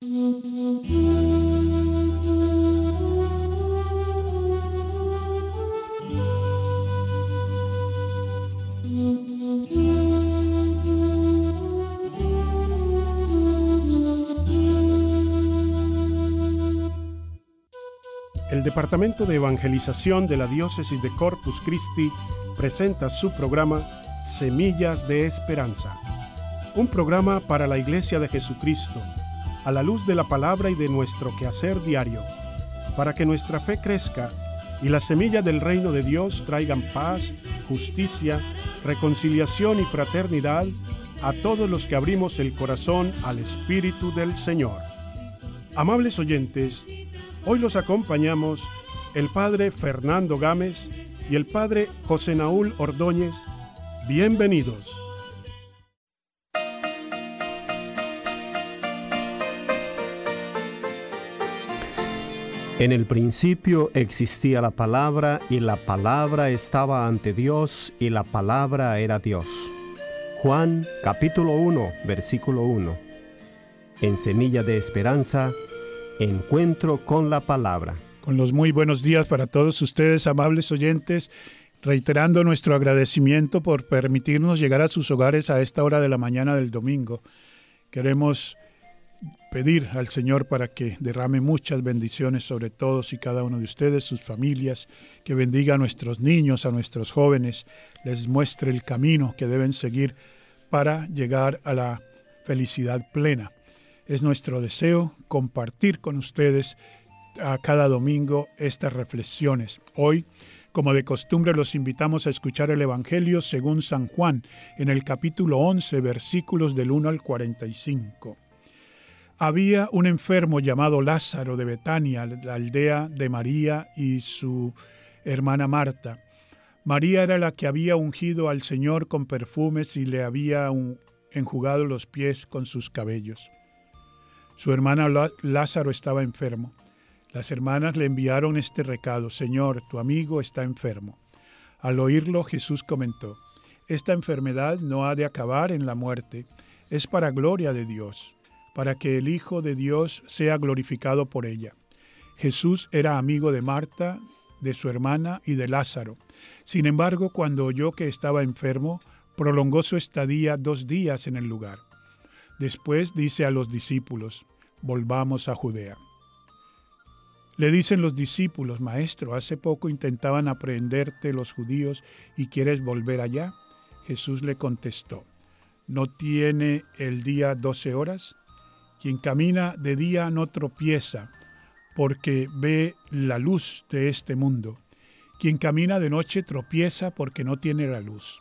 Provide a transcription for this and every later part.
El Departamento de Evangelización de la Diócesis de Corpus Christi presenta su programa Semillas de Esperanza, un programa para la Iglesia de Jesucristo, a la luz de la palabra y de nuestro quehacer diario, para que nuestra fe crezca y las semillas del reino de Dios traigan paz, justicia, reconciliación y fraternidad a todos los que abrimos el corazón al Espíritu del Señor. Amables oyentes, hoy los acompañamos el Padre Fernando Gámez y el Padre José Naúl Ordóñez. Bienvenidos. En el principio existía la palabra, y la palabra estaba ante Dios, y la palabra era Dios. Juan, capítulo 1, versículo 1. En Semilla de Esperanza, encuentro con la palabra. Con los muy buenos días para todos ustedes, amables oyentes, reiterando nuestro agradecimiento por permitirnos llegar a sus hogares a esta hora de la mañana del domingo. Queremos pedir al Señor para que derrame muchas bendiciones sobre todos y cada uno de ustedes, sus familias, que bendiga a nuestros niños, a nuestros jóvenes, les muestre el camino que deben seguir para llegar a la felicidad plena. Es nuestro deseo compartir con ustedes a cada domingo estas reflexiones. Hoy, como de costumbre, los invitamos a escuchar el Evangelio según San Juan, en el capítulo 11, versículos del 1 al 45. Había un enfermo llamado Lázaro de Betania, la aldea de María y su hermana Marta. María era la que había ungido al Señor con perfumes y le había enjugado los pies con sus cabellos. Su hermana Lázaro estaba enfermo. Las hermanas le enviaron este recado: Señor, tu amigo está enfermo. Al oírlo, Jesús comentó: esta enfermedad no ha de acabar en la muerte, es para gloria de Dios, para que el Hijo de Dios sea glorificado por ella. Jesús era amigo de Marta, de su hermana y de Lázaro. Sin embargo, cuando oyó que estaba enfermo, prolongó su estadía 2 días en el lugar. Después dice a los discípulos: volvamos a Judea. Le dicen los discípulos: Maestro, hace poco intentaban aprehenderte los judíos y ¿quieres volver allá? Jesús le contestó: ¿no tiene el día 12 horas? Quien camina de día no tropieza, porque ve la luz de este mundo. Quien camina de noche tropieza porque no tiene la luz.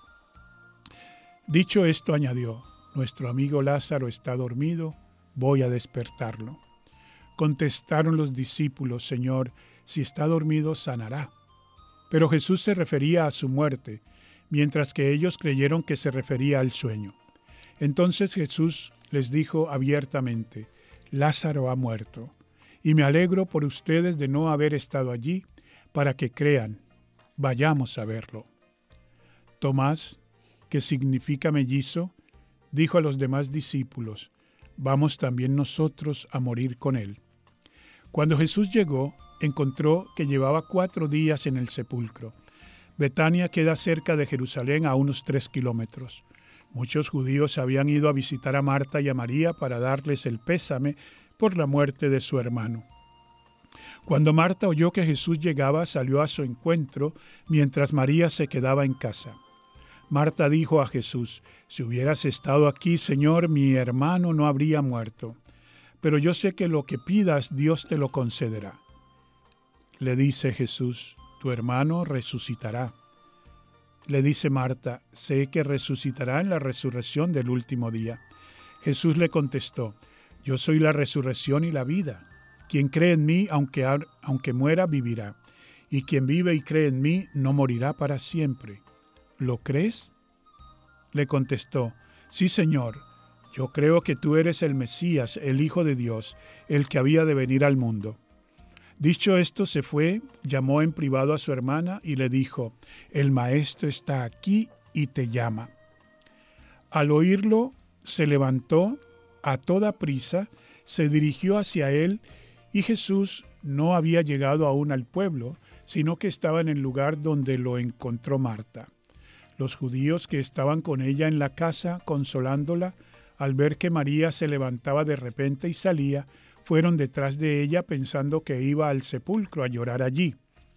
Dicho esto, añadió: nuestro amigo Lázaro está dormido, voy a despertarlo. Contestaron los discípulos: Señor, si está dormido, sanará. Pero Jesús se refería a su muerte, mientras que ellos creyeron que se refería al sueño. Entonces Jesús les dijo abiertamente: Lázaro ha muerto, y me alegro por ustedes de no haber estado allí, para que crean. Vayamos a verlo. Tomás, que significa mellizo, dijo a los demás discípulos: vamos también nosotros a morir con él. Cuando Jesús llegó, encontró que llevaba 4 días en el sepulcro. Betania queda cerca de Jerusalén a unos 3 kilómetros. Muchos judíos habían ido a visitar a Marta y a María para darles el pésame por la muerte de su hermano. Cuando Marta oyó que Jesús llegaba, salió a su encuentro, mientras María se quedaba en casa. Marta dijo a Jesús: si hubieras estado aquí, Señor, mi hermano no habría muerto. Pero yo sé que lo que pidas, Dios te lo concederá. Le dice Jesús: tu hermano resucitará. Le dice Marta: sé que resucitará en la resurrección del último día. Jesús le contestó: yo soy la resurrección y la vida. Quien cree en mí, aunque muera, vivirá. Y quien vive y cree en mí, no morirá para siempre. ¿Lo crees? Le contestó: sí, Señor, yo creo que tú eres el Mesías, el Hijo de Dios, el que había de venir al mundo. Dicho esto, se fue, llamó en privado a su hermana y le dijo: el Maestro está aquí y te llama. Al oírlo, se levantó a toda prisa se dirigió hacia él y Jesús no había llegado aún al pueblo, sino que estaba en el lugar donde lo encontró Marta. Los judíos que estaban con ella en la casa, consolándola, al ver que María se levantaba de repente y salía, fueron detrás de ella pensando que iba al sepulcro a llorar allí.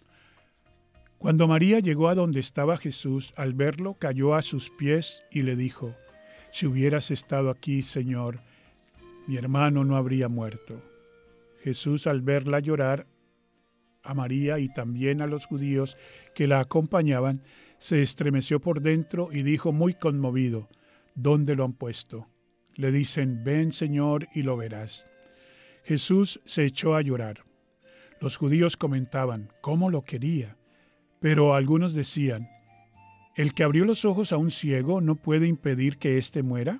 Cuando María llegó a donde estaba Jesús, al verlo, cayó a sus pies y le dijo: «Si hubieras estado aquí, Señor, mi hermano no habría muerto». Jesús, al verla llorar, a María y también a los judíos que la acompañaban, se estremeció por dentro y dijo muy conmovido: «¿Dónde lo han puesto?». Le dicen: «Ven, Señor, y lo verás». Jesús se echó a llorar. Los judíos comentaban cómo lo quería, pero algunos decían: «¿El que abrió los ojos a un ciego no puede impedir que éste muera?».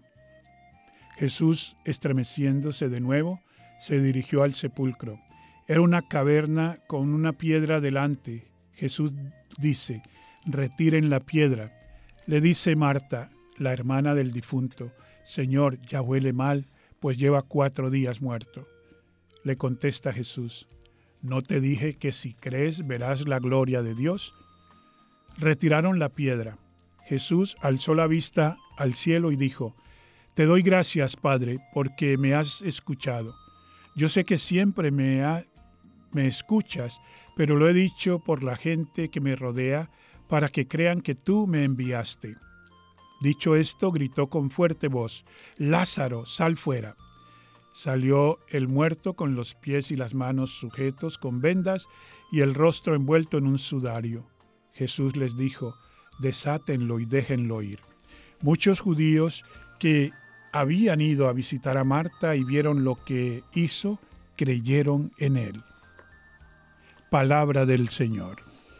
Jesús, estremeciéndose de nuevo, se dirigió al sepulcro. Era una caverna con una piedra delante. Jesús dice: «Retiren la piedra». Le dice Marta, la hermana del difunto: «Señor, ya huele mal, pues lleva 4 días muerto». Le contesta Jesús: «¿No te dije que si crees verás la gloria de Dios?». Retiraron la piedra. Jesús alzó la vista al cielo y dijo: «Te doy gracias, Padre, porque me has escuchado. Yo sé que siempre me escuchas, pero lo he dicho por la gente que me rodea, para que crean que tú me enviaste». Dicho esto, gritó con fuerte voz: «Lázaro, sal fuera». Salió el muerto con los pies y las manos sujetos con vendas y el rostro envuelto en un sudario. Jesús les dijo: «Desátenlo y déjenlo ir». Muchos judíos que habían ido a visitar a Marta y vieron lo que hizo, creyeron en él. Palabra del Señor.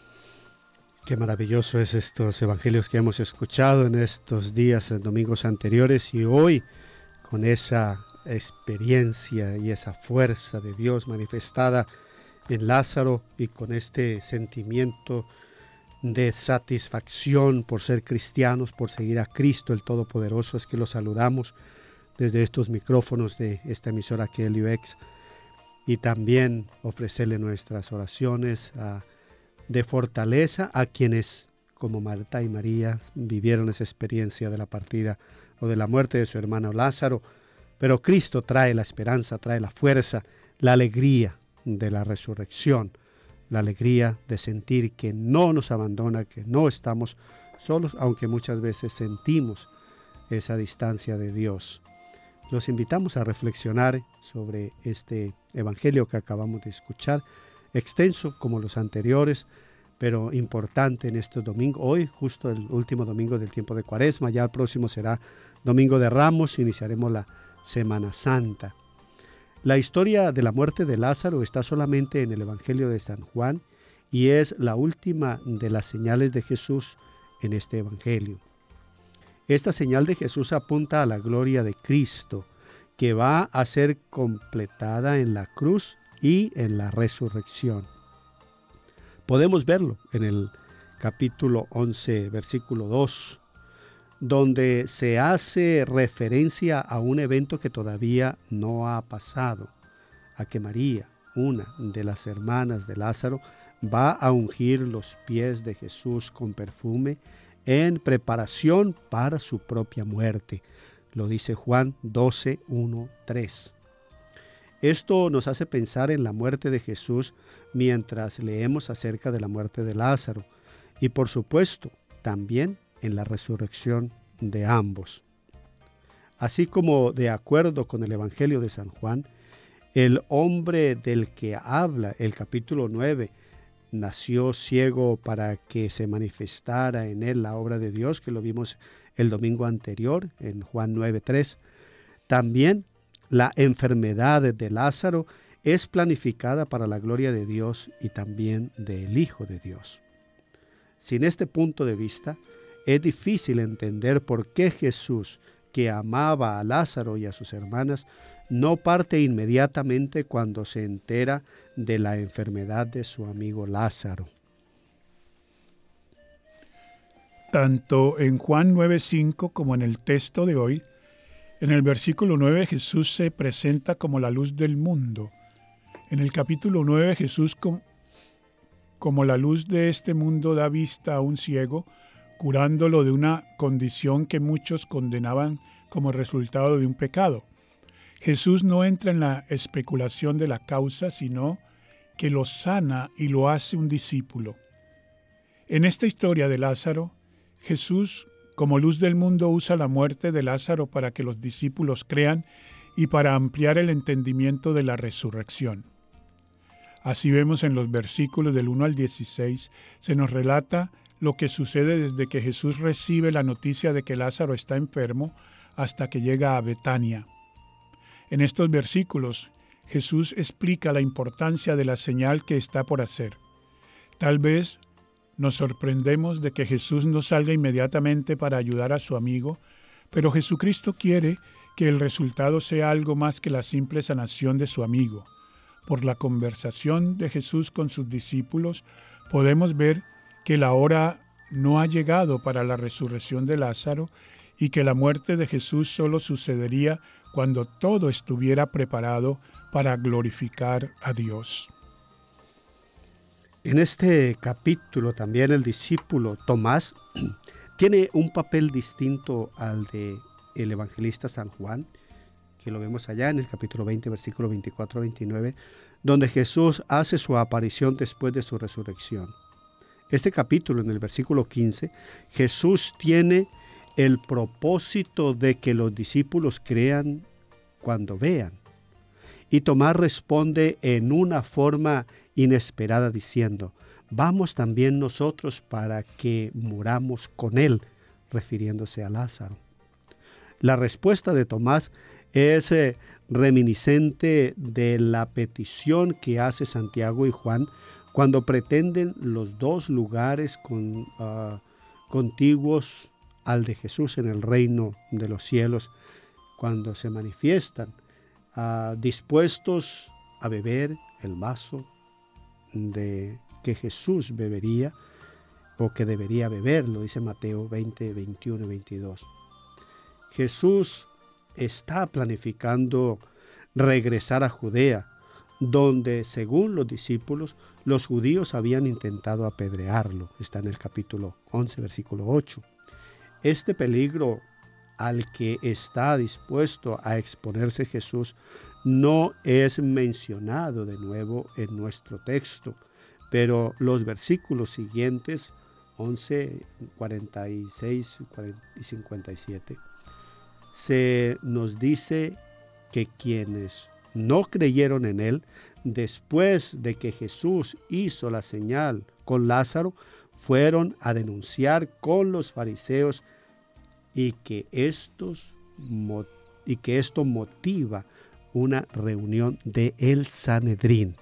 Qué maravilloso es estos evangelios que hemos escuchado en estos días, en domingos anteriores, y hoy con esa experiencia y esa fuerza de Dios manifestada en Lázaro, y con este sentimiento de satisfacción por ser cristianos, por seguir a Cristo el Todopoderoso, es que los saludamos desde estos micrófonos de esta emisora KLUX, y también ofrecerle nuestras oraciones de fortaleza a quienes, como Marta y María, vivieron esa experiencia de la partida o de la muerte de su hermano Lázaro. Pero Cristo trae la esperanza, trae la fuerza, la alegría de la resurrección, la alegría de sentir que no nos abandona, que no estamos solos, aunque muchas veces sentimos esa distancia de Dios. Los invitamos a reflexionar sobre este evangelio que acabamos de escuchar, extenso como los anteriores, pero importante en este domingo. Hoy, justo el último domingo del tiempo de Cuaresma, ya el próximo será Domingo de Ramos, iniciaremos la Semana Santa. La historia de la muerte de Lázaro está solamente en el Evangelio de San Juan y es la última de las señales de Jesús en este Evangelio. Esta señal de Jesús apunta a la gloria de Cristo, que va a ser completada en la cruz y en la resurrección. Podemos verlo en el capítulo 11, versículo 2, donde se hace referencia a un evento que todavía no ha pasado, a que María, una de las hermanas de Lázaro, va a ungir los pies de Jesús con perfume en preparación para su propia muerte. Lo dice Juan 12, 1, 3. Esto nos hace pensar en la muerte de Jesús mientras leemos acerca de la muerte de Lázaro y por supuesto también en la resurrección de ambos. Así como, de acuerdo con el Evangelio de San Juan, el hombre del que habla el capítulo 9 nació ciego para que se manifestara en él la obra de Dios, que lo vimos el domingo anterior en Juan 9:3. También la enfermedad de Lázaro es planificada para la gloria de Dios y también del Hijo de Dios. Sin este punto de vista, es difícil entender por qué Jesús, que amaba a Lázaro y a sus hermanas, no parte inmediatamente cuando se entera de la enfermedad de su amigo Lázaro. Tanto en Juan 9:5 como en el texto de hoy, En el versículo 9 Jesús se presenta como la luz del mundo. En el capítulo 9 Jesús como la luz de este mundo da vista a un ciego, curándolo de una condición que muchos condenaban como resultado de un pecado. Jesús no entra en la especulación de la causa, sino que lo sana y lo hace un discípulo. En esta historia de Lázaro, Jesús, como luz del mundo, usa la muerte de Lázaro para que los discípulos crean y para ampliar el entendimiento de la resurrección. Así vemos en los versículos del 1 al 16, se nos relata lo que sucede desde que Jesús recibe la noticia de que Lázaro está enfermo hasta que llega a Betania. En estos versículos, Jesús explica la importancia de la señal que está por hacer. Tal vez nos sorprendemos de que Jesús no salga inmediatamente para ayudar a su amigo, pero Jesucristo quiere que el resultado sea algo más que la simple sanación de su amigo. Por la conversación de Jesús con sus discípulos, podemos ver que la hora no ha llegado para la resurrección de Lázaro y que la muerte de Jesús solo sucedería cuando todo estuviera preparado para glorificar a Dios. En este capítulo también el discípulo Tomás tiene un papel distinto al del evangelista San Juan, que lo vemos allá en el capítulo 20, versículo 24-29, donde Jesús hace su aparición después de su resurrección. Este capítulo, en el versículo 15, Jesús tiene el propósito de que los discípulos crean cuando vean. Y Tomás responde en una forma inesperada diciendo: vamos también nosotros para que muramos con él, refiriéndose a Lázaro. La respuesta de Tomás es reminiscente de la petición que hace Santiago y Juan cuando pretenden los dos lugares contiguos al de Jesús en el reino de los cielos, cuando se manifiestan dispuestos a beber el vaso de que Jesús bebería o que debería beber, lo dice Mateo 20, 21 y 22. Jesús está planificando regresar a Judea, donde, según los discípulos, los judíos habían intentado apedrearlo. Está en el capítulo 11, versículo 8. Este peligro al que está dispuesto a exponerse Jesús no es mencionado de nuevo en nuestro texto, pero los versículos siguientes, 11, 46 y 57, se nos dice que quienes no creyeron en él, después de que Jesús hizo la señal con Lázaro, fueron a denunciar con los fariseos y que esto motiva una reunión de el Sanedrín.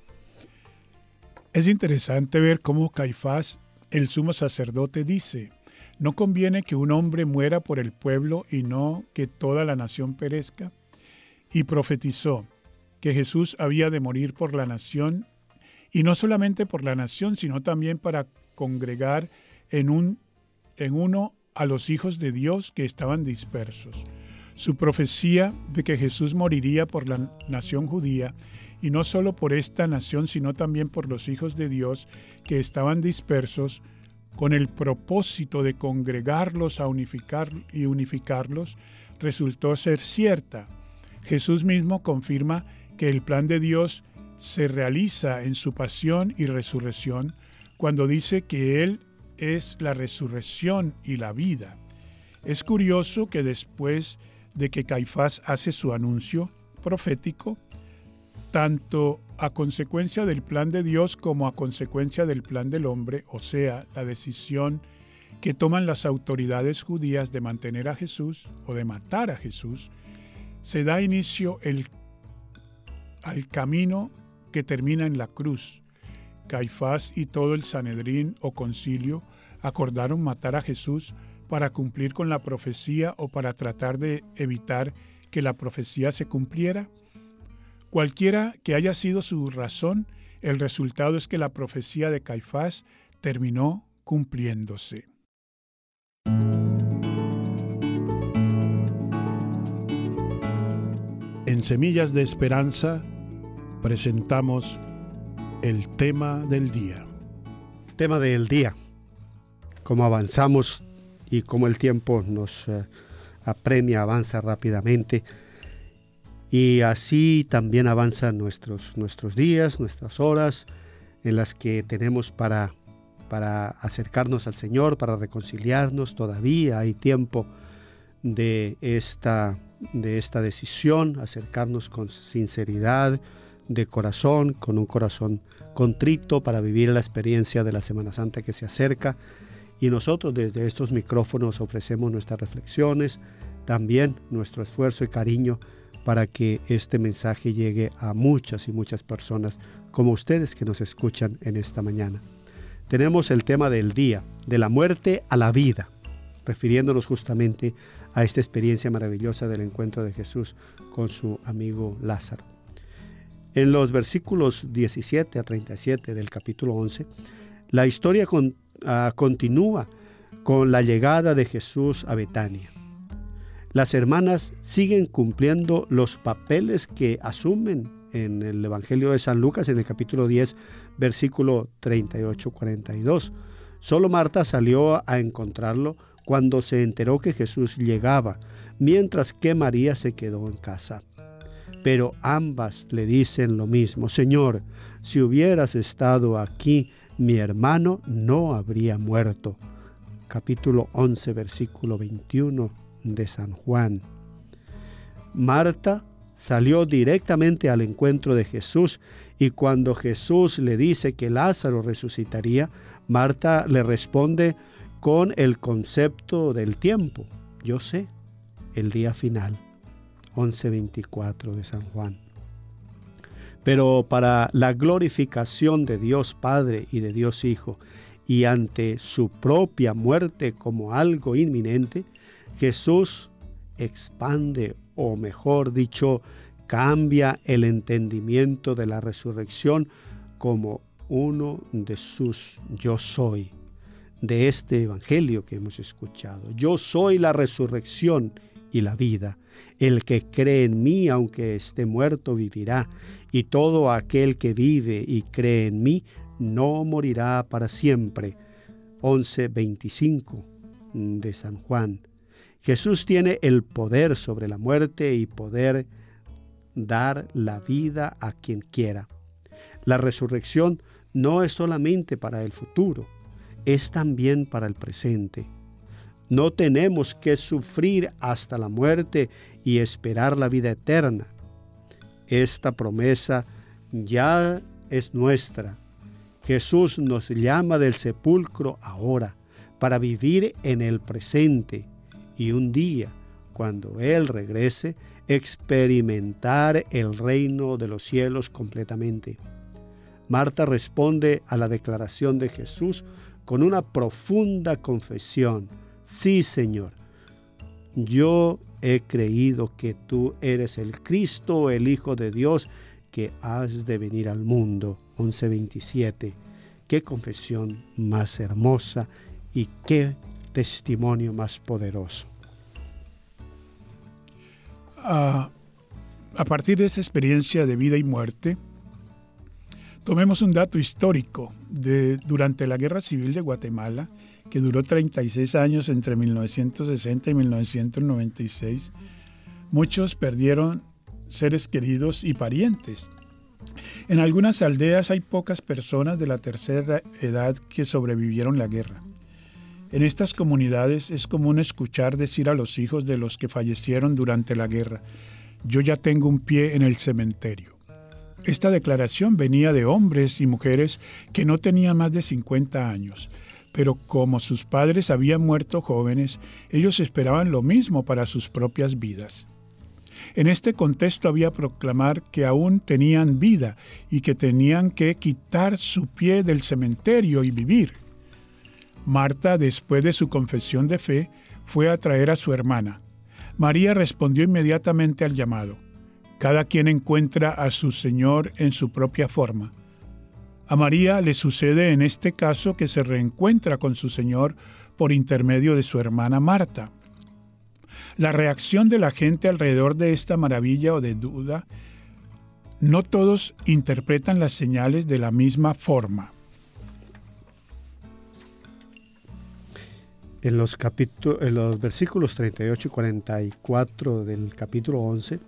Es interesante ver cómo Caifás, el sumo sacerdote, dice: ¿no conviene que un hombre muera por el pueblo y no que toda la nación perezca? Y profetizó que Jesús había de morir por la nación, y no solamente por la nación, sino también para congregar en uno a los hijos de Dios que estaban dispersos. Su profecía de que Jesús moriría por la nación judía, y no solo por esta nación, sino también por los hijos de Dios que estaban dispersos, con el propósito de congregarlos a unificarlos, resultó ser cierta. Jesús mismo confirma que el plan de Dios se realiza en su pasión y resurrección cuando dice que Él es la resurrección y la vida. Es curioso que después de que Caifás hace su anuncio profético, tanto a consecuencia del plan de Dios como a consecuencia del plan del hombre, o sea, la decisión que toman las autoridades judías de mantener a Jesús o de matar a Jesús, se da inicio al camino que termina en la cruz. Caifás y todo el Sanedrín o concilio acordaron matar a Jesús para cumplir con la profecía o para tratar de evitar que la profecía se cumpliera. Cualquiera que haya sido su razón, el resultado es que la profecía de Caifás terminó cumpliéndose. En Semillas de Esperanza presentamos el tema del día. Tema del día. Como avanzamos y como el tiempo nos apremia, avanza rápidamente. Y así también avanzan nuestros días, nuestras horas en las que tenemos para acercarnos al Señor, para reconciliarnos. Todavía hay tiempo de esta decisión, acercarnos con sinceridad de corazón, con un corazón contrito para vivir la experiencia de la Semana Santa que se acerca. Y nosotros desde estos micrófonos ofrecemos nuestras reflexiones, también nuestro esfuerzo y cariño para que este mensaje llegue a muchas y muchas personas como ustedes que nos escuchan en esta mañana. Tenemos el tema del día, de la muerte a la vida, refiriéndonos justamente a esta experiencia maravillosa del encuentro de Jesús con su amigo Lázaro. En los versículos 17 a 37 del capítulo 11, la historia continúa con la llegada de Jesús a Betania. Las hermanas siguen cumpliendo los papeles que asumen en el Evangelio de San Lucas, en el capítulo 10, versículo 38-42. Solo Marta salió a encontrarlo cuando se enteró que Jesús llegaba, mientras que María se quedó en casa. Pero ambas le dicen lo mismo: Señor, si hubieras estado aquí, mi hermano no habría muerto. Capítulo 11, versículo 21 de San Juan. Marta salió directamente al encuentro de Jesús, y cuando Jesús le dice que Lázaro resucitaría, Marta le responde con el concepto del tiempo. Yo sé, el día final. 11:24 de San Juan. Pero para la glorificación de Dios Padre y de Dios Hijo, y ante su propia muerte como algo inminente, Jesús expande, o mejor dicho, cambia el entendimiento de la resurrección como uno de sus yo soy, de este evangelio que hemos escuchado. Yo soy la resurrección y la vida. El que cree en mí, aunque esté muerto, vivirá. Y todo aquel que vive y cree en mí, no morirá para siempre. 11:25 de San Juan. Jesús tiene el poder sobre la muerte y poder dar la vida a quien quiera. La resurrección no es solamente para el futuro, es también para el presente. No tenemos que sufrir hasta la muerte y esperar la vida eterna. Esta promesa ya es nuestra. Jesús nos llama del sepulcro ahora para vivir en el presente y un día, cuando Él regrese, experimentar el reino de los cielos completamente. Marta responde a la declaración de Jesús con una profunda confesión: sí, Señor, yo he creído que tú eres el Cristo, el Hijo de Dios, que has de venir al mundo. 11:27. Qué confesión más hermosa y qué testimonio más poderoso. A partir de esa experiencia de vida y muerte, tomemos un dato histórico. Durante la Guerra Civil de Guatemala, que duró 36 años entre 1960 y 1996, muchos perdieron seres queridos y parientes. En algunas aldeas hay pocas personas de la tercera edad que sobrevivieron la guerra. En estas comunidades es común escuchar decir a los hijos de los que fallecieron durante la guerra: yo ya tengo un pie en el cementerio. Esta declaración venía de hombres y mujeres que no tenían más de 50 años, pero como sus padres habían muerto jóvenes, ellos esperaban lo mismo para sus propias vidas. En este contexto había proclamar que aún tenían vida y que tenían que quitar su pie del cementerio y vivir. Marta, después de su confesión de fe, fue a traer a su hermana. María respondió inmediatamente al llamado. Cada quien encuentra a su Señor en su propia forma. A María le sucede en este caso que se reencuentra con su Señor por intermedio de su hermana Marta. La reacción de la gente alrededor de esta maravilla o de duda, no todos interpretan las señales de la misma forma. En los versículos 38 y 44 del capítulo 11,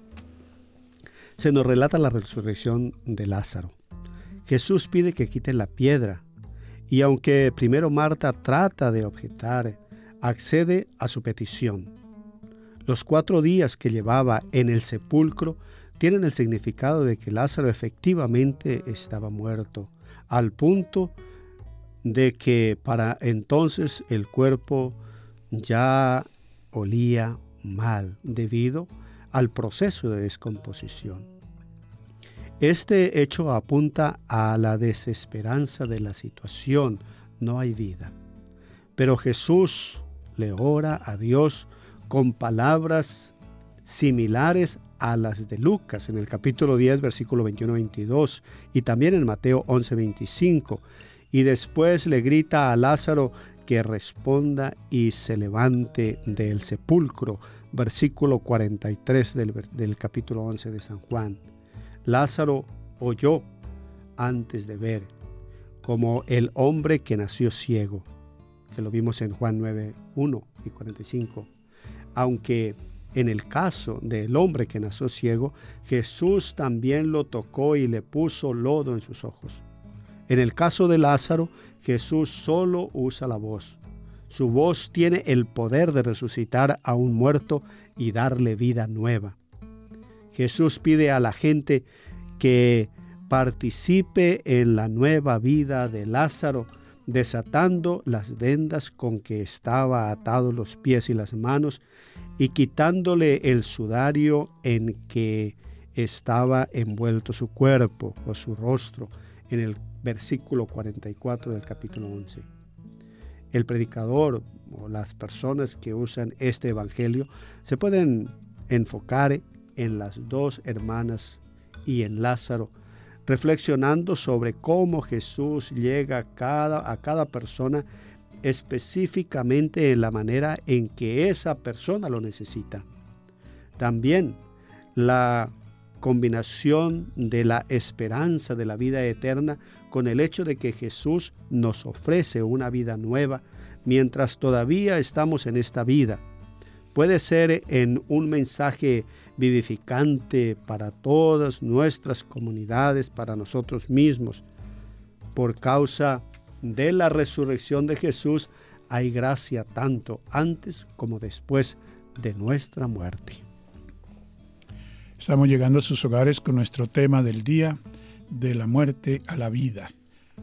se nos relata la resurrección de Lázaro. Jesús pide que quiten la piedra, y aunque primero Marta trata de objetar, accede a su petición. Los 4 días que llevaba en el sepulcro tienen el significado de que Lázaro efectivamente estaba muerto, al punto de que para entonces el cuerpo ya olía mal debido al proceso de descomposición. Este hecho apunta a la desesperanza de la situación. No hay vida. Pero Jesús le ora a Dios con palabras similares a las de Lucas en el capítulo 10, versículo 21-22, y también en Mateo 11-25, y después le grita a Lázaro que responda y se levante del sepulcro, versículo 43 del capítulo 11 de San Juan. Lázaro oyó antes de ver, como el hombre que nació ciego, que lo vimos en Juan 9:1 y 45. Aunque en el caso del hombre que nació ciego, Jesús también lo tocó y le puso lodo en sus ojos. En el caso de Lázaro, Jesús solo usa la voz. Su voz tiene el poder de resucitar a un muerto y darle vida nueva. Jesús pide a la gente que participe en la nueva vida de Lázaro, desatando las vendas con que estaba atados los pies y las manos y quitándole el sudario en que estaba envuelto su cuerpo o su rostro, en el versículo 44 del capítulo 11. El predicador o las personas que usan este evangelio se pueden enfocar en las 2 hermanas y en Lázaro, reflexionando sobre cómo Jesús llega a cada persona específicamente en la manera en que esa persona lo necesita. También la combinación de la esperanza de la vida eterna con el hecho de que Jesús nos ofrece una vida nueva mientras todavía estamos en esta vida. Puede ser en un mensaje vivificante para todas nuestras comunidades, para nosotros mismos. Por causa de la resurrección de Jesús, hay gracia tanto antes como después de nuestra muerte. Estamos llegando a sus hogares con nuestro tema del día, de la muerte a la vida.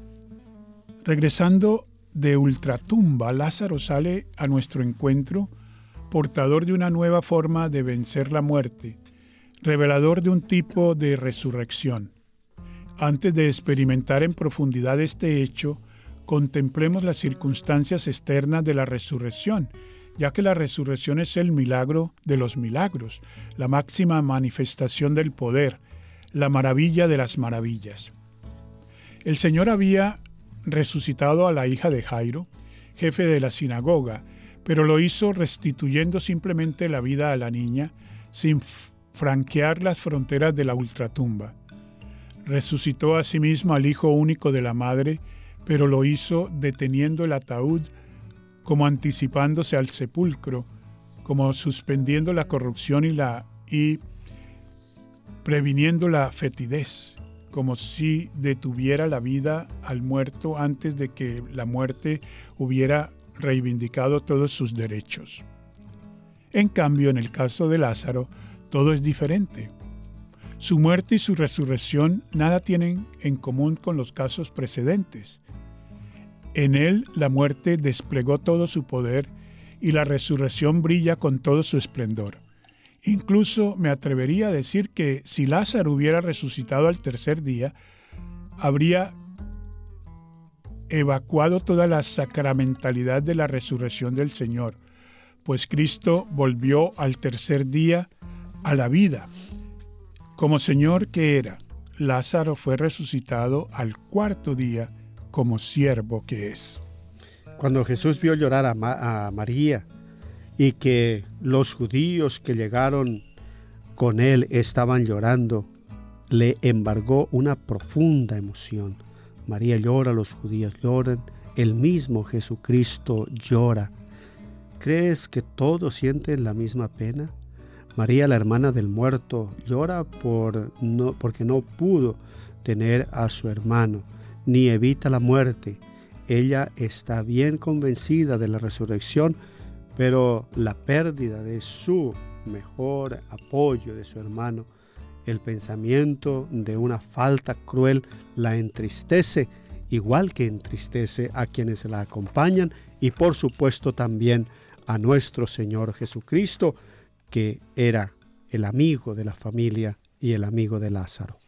Regresando de ultratumba, Lázaro sale a nuestro encuentro portador de una nueva forma de vencer la muerte, revelador de un tipo de resurrección. Antes de experimentar en profundidad este hecho, contemplemos las circunstancias externas de la resurrección, ya que la resurrección es el milagro de los milagros, la máxima manifestación del poder, la maravilla de las maravillas. El Señor había resucitado a la hija de Jairo, jefe de la sinagoga, pero lo hizo restituyendo simplemente la vida a la niña, sin franquear las fronteras de la ultratumba. Resucitó asimismo al hijo único de la madre, pero lo hizo deteniendo el ataúd, como anticipándose al sepulcro, como suspendiendo la corrupción y previniendo la fetidez, como si detuviera la vida al muerto antes de que la muerte hubiera reivindicado todos sus derechos. En cambio, en el caso de Lázaro, todo es diferente. Su muerte y su resurrección nada tienen en común con los casos precedentes. En él, la muerte desplegó todo su poder y la resurrección brilla con todo su esplendor. Incluso me atrevería a decir que si Lázaro hubiera resucitado al tercer día, habría evacuado toda la sacramentalidad de la resurrección del Señor, pues Cristo volvió al tercer día a la vida. Como Señor que era, Lázaro fue resucitado al cuarto día como siervo que es. Cuando Jesús vio llorar a María y que los judíos que llegaron con él estaban llorando, le embargó una profunda emoción. María llora, los judíos lloran, el mismo Jesucristo llora. ¿Crees que todos sienten la misma pena? María, la hermana del muerto, llora porque no pudo tener a su hermano, ni evita la muerte. Ella está bien convencida de la resurrección, pero la pérdida de su mejor apoyo, de su hermano, el pensamiento de una falta cruel la entristece, igual que entristece a quienes la acompañan y por supuesto también a nuestro Señor Jesucristo, que era el amigo de la familia y el amigo de Lázaro.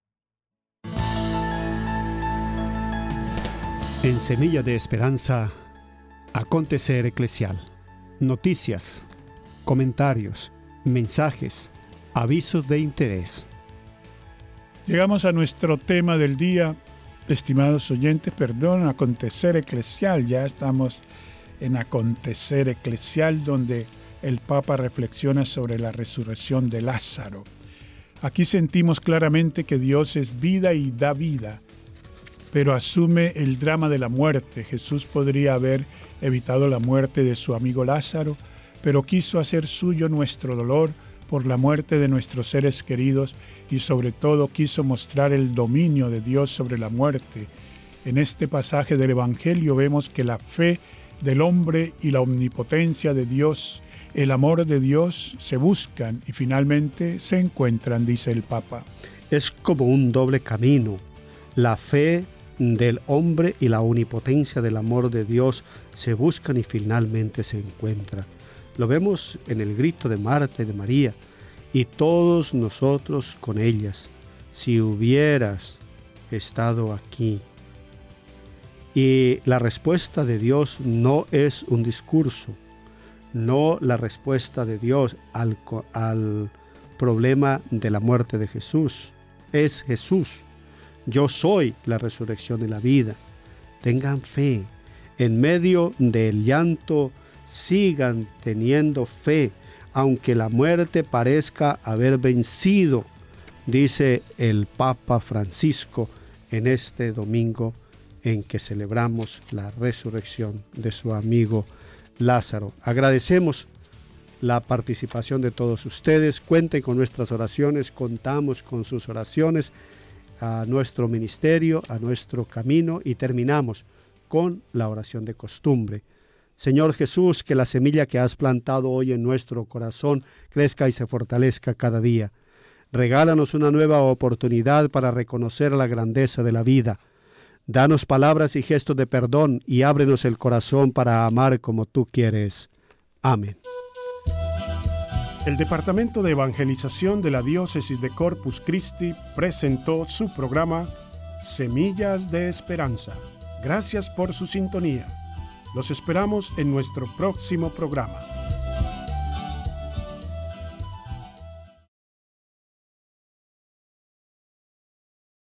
En Semilla de Esperanza, acontecer eclesial. Noticias, comentarios, mensajes, avisos de interés. Llegamos a nuestro tema del día, estimados oyentes, acontecer eclesial. Ya estamos en acontecer eclesial, donde el Papa reflexiona sobre la resurrección de Lázaro. Aquí sentimos claramente que Dios es vida y da vida, pero asume el drama de la muerte. Jesús podría haber evitado la muerte de su amigo Lázaro, pero quiso hacer suyo nuestro dolor por la muerte de nuestros seres queridos y sobre todo quiso mostrar el dominio de Dios sobre la muerte. En este pasaje del Evangelio vemos que la fe del hombre y la omnipotencia de Dios, el amor de Dios, se buscan y finalmente se encuentran, dice el Papa. Es como un doble camino. La fe del hombre y la omnipotencia del amor de Dios se buscan y finalmente se encuentran. Lo vemos en el grito de Marta y de María, y todos nosotros con ellas. Si hubieras estado aquí. Y la respuesta de Dios no es un discurso, no la respuesta de Dios al problema de la muerte de Jesús. Es Jesús. Yo soy la resurrección y la vida. Tengan fe. En medio del llanto, sigan teniendo fe, aunque la muerte parezca haber vencido, dice el Papa Francisco en este domingo en que celebramos la resurrección de su amigo Lázaro. Agradecemos la participación de todos ustedes. Cuenten con nuestras oraciones, contamos con sus oraciones a nuestro ministerio, a nuestro camino, y terminamos con la oración de costumbre. Señor Jesús, que la semilla que has plantado hoy en nuestro corazón crezca y se fortalezca cada día. Regálanos una nueva oportunidad para reconocer la grandeza de la vida. Danos palabras y gestos de perdón y ábrenos el corazón para amar como tú quieres. Amén. El Departamento de Evangelización de la Diócesis de Corpus Christi presentó su programa Semillas de Esperanza. Gracias por su sintonía. Los esperamos en nuestro próximo programa.